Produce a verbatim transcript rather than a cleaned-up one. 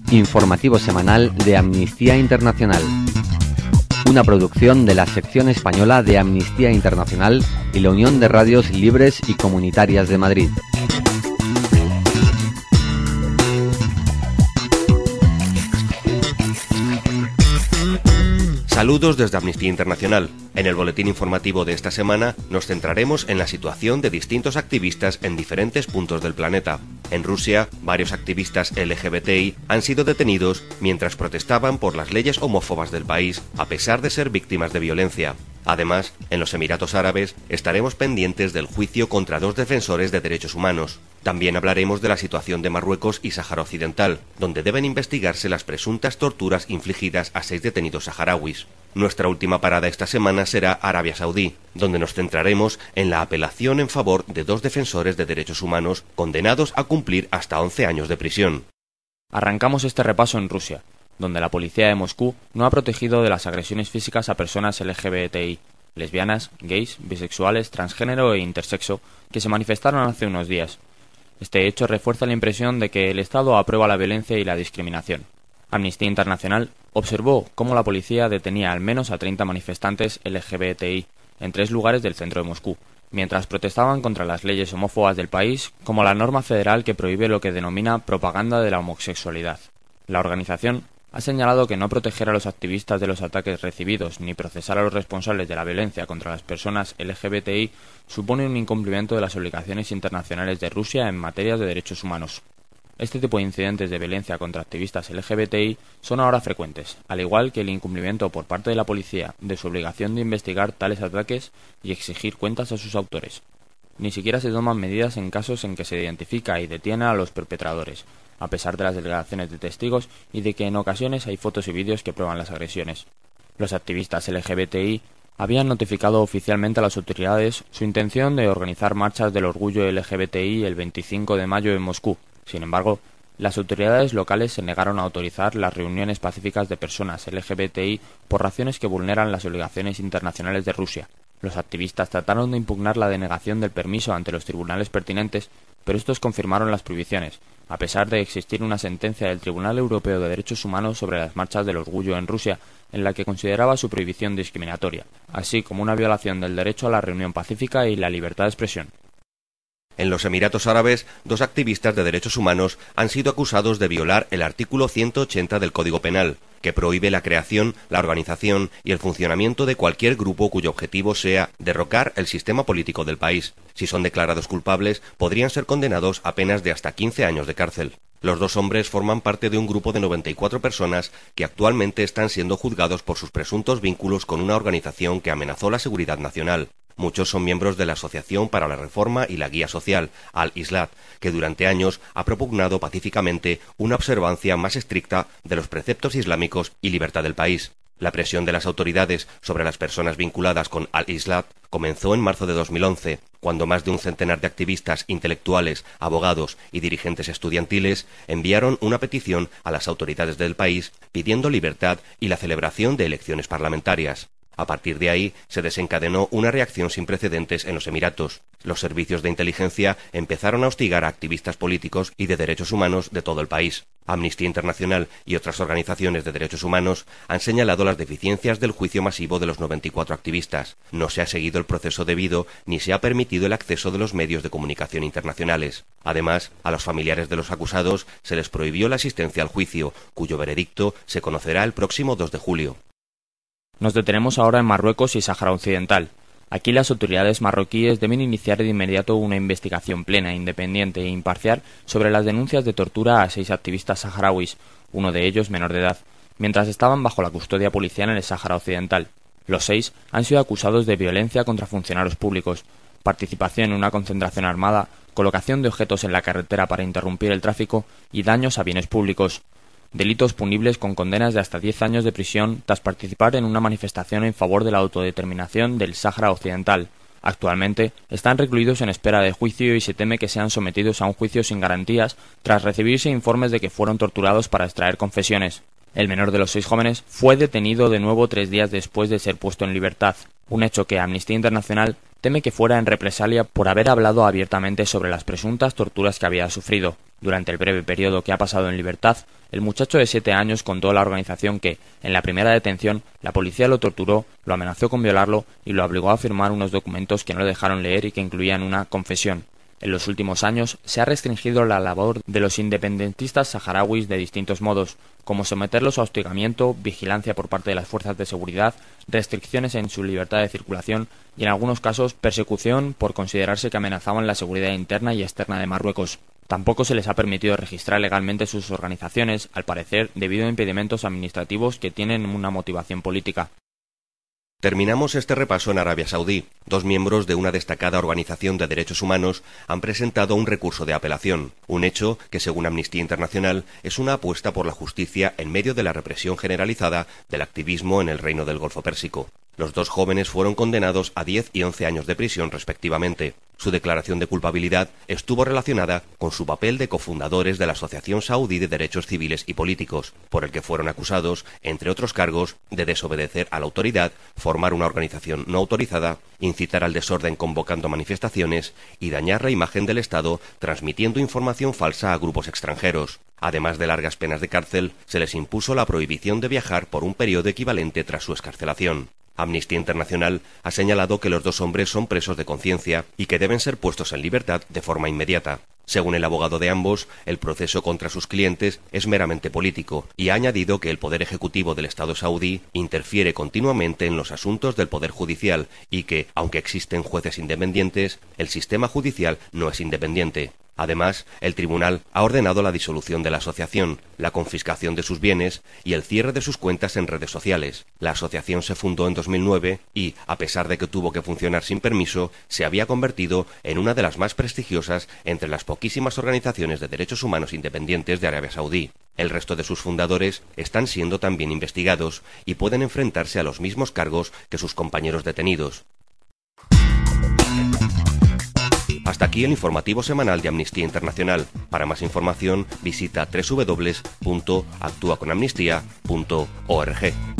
Informativo semanal de Amnistía Internacional. Una producción de la sección española de Amnistía Internacional y la Unión de Radios Libres y Comunitarias de Madrid. Saludos desde Amnistía Internacional. En el boletín informativo de esta semana nos centraremos en la situación de distintos activistas en diferentes puntos del planeta. En Rusia, varios activistas L G B T I han sido detenidos mientras protestaban por las leyes homófobas del país, a pesar de ser víctimas de violencia. Además, en los Emiratos Árabes estaremos pendientes del juicio contra dos defensores de derechos humanos. También hablaremos de la situación de Marruecos y Sáhara Occidental, donde deben investigarse las presuntas torturas infligidas a seis detenidos saharauis. Nuestra última parada esta semana será Arabia Saudí, donde nos centraremos en la apelación en favor de dos defensores de derechos humanos condenados a cumplir hasta once años de prisión. Arrancamos este repaso en Rusia, donde la policía de Moscú no ha protegido de las agresiones físicas a personas L G B T I, lesbianas, gays, bisexuales, transgénero e intersexo, que se manifestaron hace unos días. Este hecho refuerza la impresión de que el Estado aprueba la violencia y la discriminación. Amnistía Internacional observó cómo la policía detenía al menos a treinta manifestantes L G B T I en tres lugares del centro de Moscú, mientras protestaban contra las leyes homófobas del país, como la norma federal que prohíbe lo que denomina propaganda de la homosexualidad. La organización ha señalado que no proteger a los activistas de los ataques recibidos ni procesar a los responsables de la violencia contra las personas L G B T I supone un incumplimiento de las obligaciones internacionales de Rusia en materia de derechos humanos. Este tipo de incidentes de violencia contra activistas L G B T I son ahora frecuentes, al igual que el incumplimiento por parte de la policía de su obligación de investigar tales ataques y exigir cuentas a sus autores. Ni siquiera se toman medidas en casos en que se identifica y detiene a los perpetradores, a pesar de las declaraciones de testigos y de que en ocasiones hay fotos y vídeos que prueban las agresiones. Los activistas L G B T I habían notificado oficialmente a las autoridades su intención de organizar marchas del orgullo L G B T I el veinticinco de mayo en Moscú. Sin embargo, las autoridades locales se negaron a autorizar las reuniones pacíficas de personas L G B T I por razones que vulneran las obligaciones internacionales de Rusia. Los activistas trataron de impugnar la denegación del permiso ante los tribunales pertinentes, pero estos confirmaron las prohibiciones, a pesar de existir una sentencia del Tribunal Europeo de Derechos Humanos sobre las marchas del orgullo en Rusia, en la que consideraba su prohibición discriminatoria, así como una violación del derecho a la reunión pacífica y la libertad de expresión. En los Emiratos Árabes, dos activistas de derechos humanos han sido acusados de violar el artículo ciento ochenta del Código Penal, que prohíbe la creación, la organización y el funcionamiento de cualquier grupo cuyo objetivo sea derrocar el sistema político del país. Si son declarados culpables, podrían ser condenados a penas de hasta quince años de cárcel. Los dos hombres forman parte de un grupo de noventa y cuatro personas que actualmente están siendo juzgados por sus presuntos vínculos con una organización que amenazó la seguridad nacional. Muchos son miembros de la Asociación para la Reforma y la Guía Social, Al-Islat, que durante años ha propugnado pacíficamente una observancia más estricta de los preceptos islámicos y libertad del país. La presión de las autoridades sobre las personas vinculadas con Al-Islat comenzó en marzo de dos mil once, cuando más de un centenar de activistas, intelectuales, abogados y dirigentes estudiantiles enviaron una petición a las autoridades del país pidiendo libertad y la celebración de elecciones parlamentarias. A partir de ahí se desencadenó una reacción sin precedentes en los Emiratos. Los servicios de inteligencia empezaron a hostigar a activistas políticos y de derechos humanos de todo el país. Amnistía Internacional y otras organizaciones de derechos humanos han señalado las deficiencias del juicio masivo de los noventa y cuatro activistas. No se ha seguido el proceso debido ni se ha permitido el acceso de los medios de comunicación internacionales. Además, a los familiares de los acusados se les prohibió la asistencia al juicio, cuyo veredicto se conocerá el próximo dos de julio. Nos detenemos ahora en Marruecos y Sáhara Occidental. Aquí las autoridades marroquíes deben iniciar de inmediato una investigación plena, independiente e imparcial sobre las denuncias de tortura a seis activistas saharauis, uno de ellos menor de edad, mientras estaban bajo la custodia policial en el Sáhara Occidental. Los seis han sido acusados de violencia contra funcionarios públicos, participación en una concentración armada, colocación de objetos en la carretera para interrumpir el tráfico y daños a bienes públicos. Delitos punibles con condenas de hasta diez años de prisión tras participar en una manifestación en favor de la autodeterminación del Sáhara Occidental. Actualmente están recluidos en espera de juicio y se teme que sean sometidos a un juicio sin garantías tras recibirse informes de que fueron torturados para extraer confesiones. El menor de los seis jóvenes fue detenido de nuevo tres días después de ser puesto en libertad, un hecho que Amnistía Internacional teme que fuera en represalia por haber hablado abiertamente sobre las presuntas torturas que había sufrido. Durante el breve periodo que ha pasado en libertad, el muchacho de siete años contó a la organización que, en la primera detención, la policía lo torturó, lo amenazó con violarlo y lo obligó a firmar unos documentos que no le dejaron leer y que incluían una confesión. En los últimos años se ha restringido la labor de los independentistas saharauis de distintos modos, como someterlos a hostigamiento, vigilancia por parte de las fuerzas de seguridad, restricciones en su libertad de circulación y, en algunos casos, persecución por considerarse que amenazaban la seguridad interna y externa de Marruecos. Tampoco se les ha permitido registrar legalmente sus organizaciones, al parecer debido a impedimentos administrativos que tienen una motivación política. Terminamos este repaso en Arabia Saudí. Dos miembros de una destacada organización de derechos humanos han presentado un recurso de apelación, un hecho que, según Amnistía Internacional, es una apuesta por la justicia en medio de la represión generalizada del activismo en el Reino del Golfo Pérsico. Los dos jóvenes fueron condenados a diez y once años de prisión respectivamente. Su declaración de culpabilidad estuvo relacionada con su papel de cofundadores de la Asociación Saudí de Derechos Civiles y Políticos, por el que fueron acusados, entre otros cargos, de desobedecer a la autoridad, formar una organización no autorizada, incitar al desorden convocando manifestaciones y dañar la imagen del Estado transmitiendo información falsa a grupos extranjeros. Además de largas penas de cárcel, se les impuso la prohibición de viajar por un periodo equivalente tras su excarcelación. Amnistía Internacional ha señalado que los dos hombres son presos de conciencia y que deben ser puestos en libertad de forma inmediata. Según el abogado de ambos, el proceso contra sus clientes es meramente político y ha añadido que el Poder Ejecutivo del Estado saudí interfiere continuamente en los asuntos del Poder Judicial y que, aunque existen jueces independientes, el sistema judicial no es independiente. Además, el tribunal ha ordenado la disolución de la asociación, la confiscación de sus bienes y el cierre de sus cuentas en redes sociales. La asociación se fundó en dos mil nueve y, a pesar de que tuvo que funcionar sin permiso, se había convertido en una de las más prestigiosas entre las poquísimas organizaciones de derechos humanos independientes de Arabia Saudí. El resto de sus fundadores están siendo también investigados y pueden enfrentarse a los mismos cargos que sus compañeros detenidos. Hasta aquí el informativo semanal de Amnistía Internacional. Para más información visita doble u doble u doble u punto actúa con amnistía punto org.